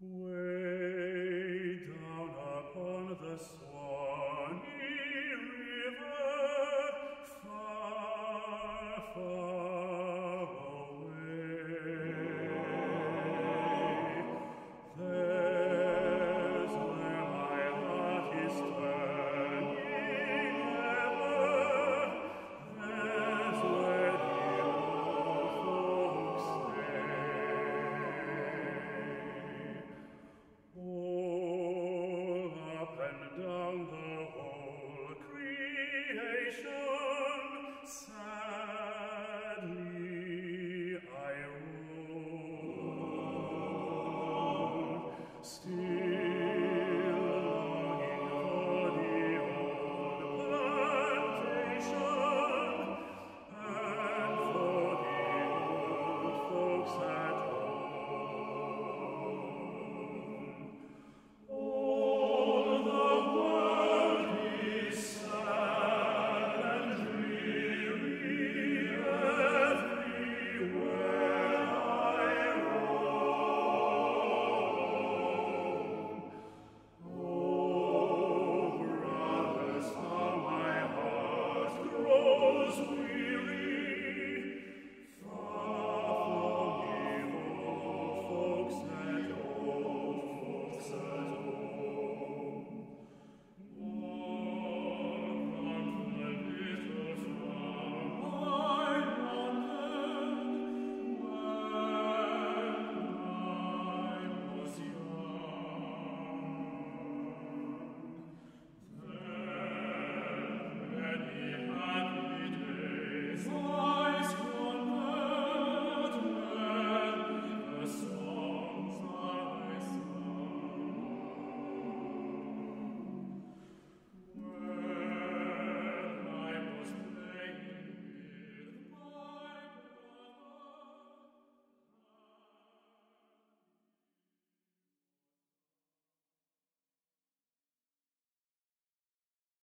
Way down upon the Swanee River, far, far away, there's where my heart is turning ever, there's where the old folks stay. All up and down the whole creation, sadly I roam. Still